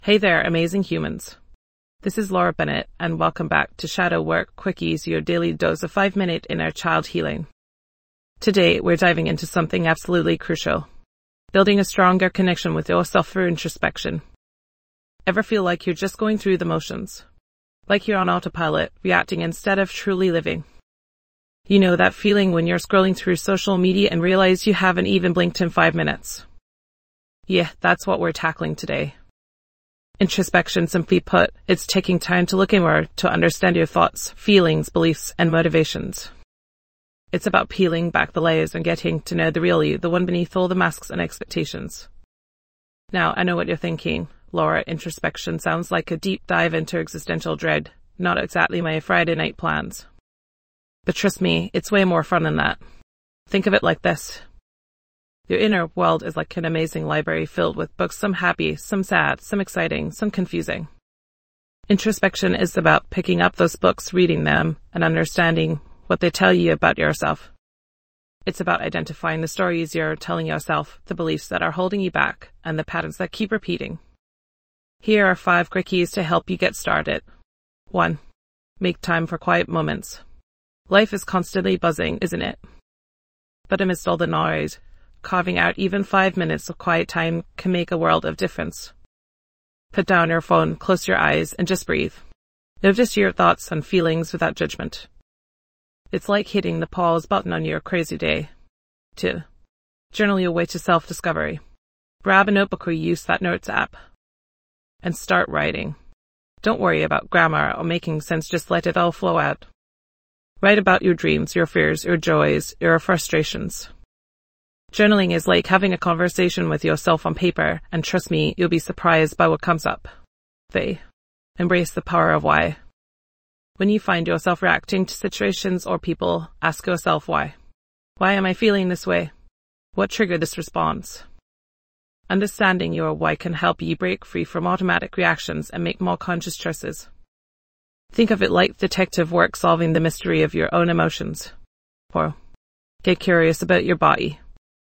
Hey there, amazing humans. This is Laura Bennett, and welcome back to Shadow Work Quickies, your daily dose of 5-minute inner child healing. Today, we're diving into something absolutely crucial: building a stronger connection with yourself through introspection. Ever feel like you're just going through the motions? Like you're on autopilot, reacting instead of truly living? You know that feeling when you're scrolling through social media and realize you haven't even blinked in 5 minutes? Yeah, that's what we're tackling today. Introspection, simply put, it's taking time to look inward to understand your thoughts, feelings, beliefs, and motivations. It's about peeling back the layers and getting to know the real you, the one beneath all the masks and expectations. Now, I know what you're thinking. Laura, introspection sounds like a deep dive into existential dread, not exactly my Friday night plans. But trust me, it's way more fun than that. Think of it like this. Your inner world is like an amazing library filled with books, some happy, some sad, some exciting, some confusing. Introspection is about picking up those books, reading them, and understanding what they tell you about yourself. It's about identifying the stories you're telling yourself, the beliefs that are holding you back, and the patterns that keep repeating. Here are 5 quick keys to help you get started. 1. Make time for quiet moments. Life is constantly buzzing, isn't it? But amidst all the noise, carving out even 5 minutes of quiet time can make a world of difference. Put down your phone, close your eyes, and just breathe. Notice your thoughts and feelings without judgment. It's like hitting the pause button on your crazy day. 2. Journal your way to self-discovery. Grab a notebook or use that notes app. And start writing. Don't worry about grammar or making sense, just let it all flow out. Write about your dreams, your fears, your joys, your frustrations. Journaling is like having a conversation with yourself on paper, and trust me, you'll be surprised by what comes up. 3. Embrace the power of why. When you find yourself reacting to situations or people, ask yourself why. Why am I feeling this way? What triggered this response? Understanding your why can help you break free from automatic reactions and make more conscious choices. Think of it like detective work solving the mystery of your own emotions. 4. Get curious about your body.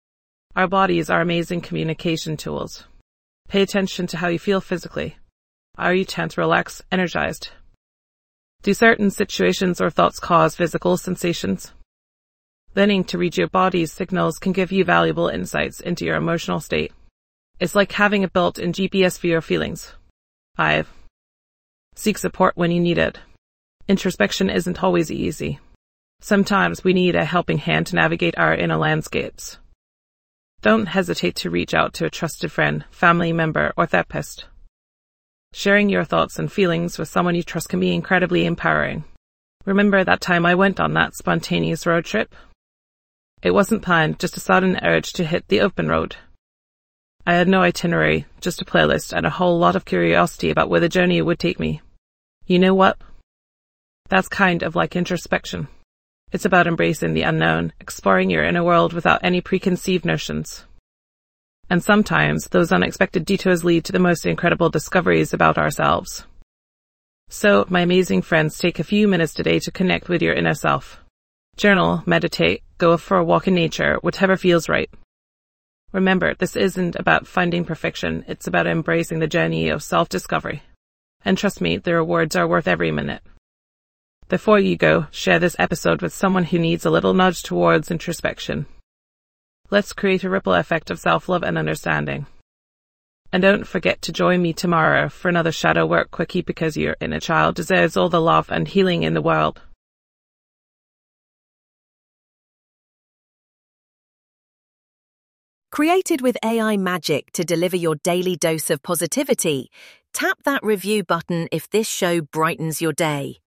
Our bodies are amazing communication tools. Pay attention to how you feel physically. Are you tense, relaxed, energized? Do certain situations or thoughts cause physical sensations? Learning to read your body's signals can give you valuable insights into your emotional state. It's like having a built-in GPS for your feelings. 5. Seek support when you need it. Introspection isn't always easy. Sometimes we need a helping hand to navigate our inner landscapes. Don't hesitate to reach out to a trusted friend, family member, or therapist. Sharing your thoughts and feelings with someone you trust can be incredibly empowering. Remember that time I went on that spontaneous road trip? It wasn't planned, just a sudden urge to hit the open road. I had no itinerary, just a playlist and a whole lot of curiosity about where the journey would take me. You know what? That's kind of like introspection. It's about embracing the unknown, exploring your inner world without any preconceived notions. And sometimes those unexpected detours lead to the most incredible discoveries about ourselves. So, my amazing friends, take a few minutes today to connect with your inner self. Journal, meditate, go for a walk in nature, whatever feels right. Remember, this isn't about finding perfection, it's about embracing the journey of self-discovery. And trust me, the rewards are worth every minute. Before you go, share this episode with someone who needs a little nudge towards introspection. Let's create a ripple effect of self-love and understanding. And don't forget to join me tomorrow for another Shadow Work Quickie, because your inner child deserves all the love and healing in the world. Created with AI magic to deliver your daily dose of positivity, tap that review button if this show brightens your day.